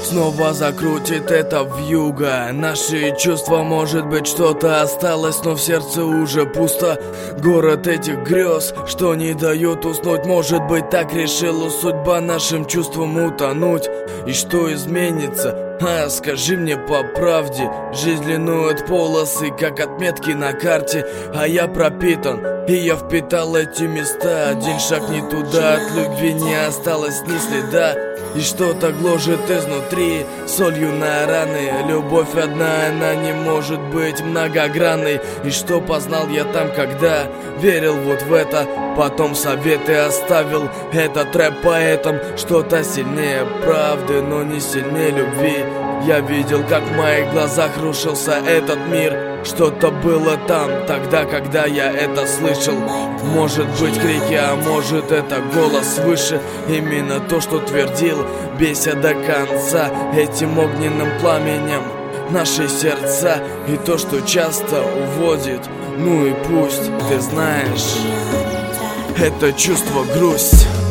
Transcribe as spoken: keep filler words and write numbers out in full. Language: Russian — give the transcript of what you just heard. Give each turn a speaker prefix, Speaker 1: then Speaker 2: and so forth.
Speaker 1: снова закрутит это вьюга. Наши чувства, может быть, что-то осталось, но в сердце уже пусто. Город этих грез, что не дает уснуть. Может быть, так решила судьба нашим чувствам утонуть. И что изменится? А, скажи мне по правде. Жизнь линует полосы, как отметки на карте. А я пропитан, и я впитал эти места. Один шаг не туда, от любви не осталось ни следа. И что-то гложет изнутри, солью на раны. Любовь одна, она не может быть многогранной. И что познал я там, когда верил вот в это. Потом советы оставил, этот рэп поэтам. Что-то сильнее правды, но не сильнее любви. Я видел, как в моих глазах рушился этот мир. Что-то было там, тогда, когда я это слышал. Может быть крики, а может это голос свыше. Именно то, что твердил, бейся до конца этим огненным пламенем наши сердца. И то, что часто уводит, ну и пусть, ты знаешь, это чувство грусть.